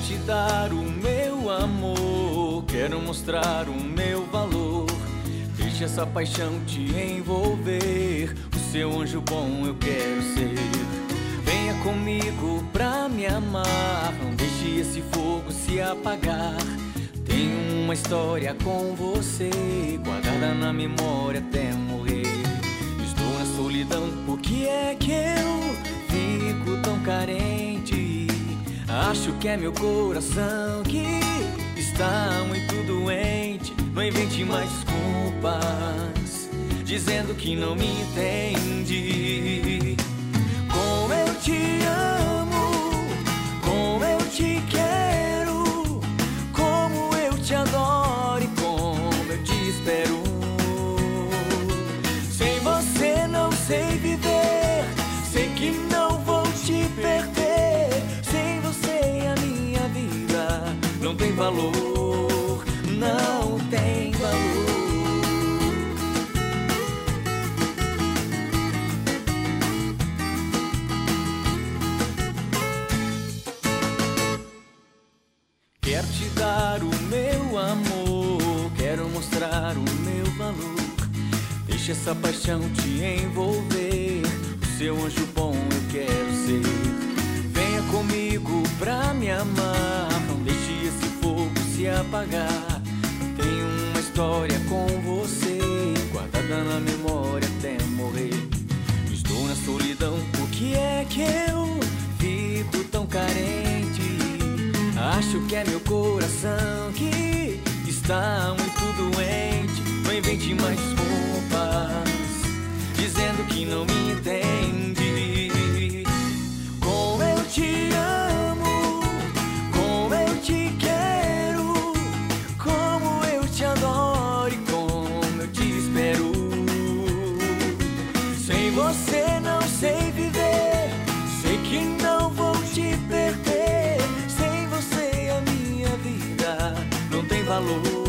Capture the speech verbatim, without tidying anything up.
te dar o meu amor, quero mostrar o meu valor. Deixa essa paixão te envolver, o seu anjo bom eu quero ser. Venha comigo pra me amar, não deixe esse fogo se apagar. Tenho uma história com você, guardada na memória até morrer. Estou na solidão, por que é que eu fico tão carente? Acho que é meu coração que está muito doente. Não invente mais desculpas, dizendo que não me entende. Como eu te amo, como eu te quero, como eu te adoro e como eu te espero. Sem você não sei viver, sei que não vou te perder. Sem você a minha vida não tem valor, não tem valor. Quero te dar o meu amor, quero mostrar o meu valor. Deixa essa paixão te envolver, o seu anjo bom eu quero ser. Venha comigo pra me amar, não deixe esse fogo se apagar. Tenho uma história com você, guardada na memória até morrer. Estou na solidão, por que é que eu fico tão carente? Acho que é meu coração que está muito doente. Não invente mais desculpas, dizendo que não me entende. Como eu te amo, como eu te quero, como eu te adoro e como eu te espero. Sem você não sei viver, sei que não vou te perder. Sem você a minha vida não tem valor.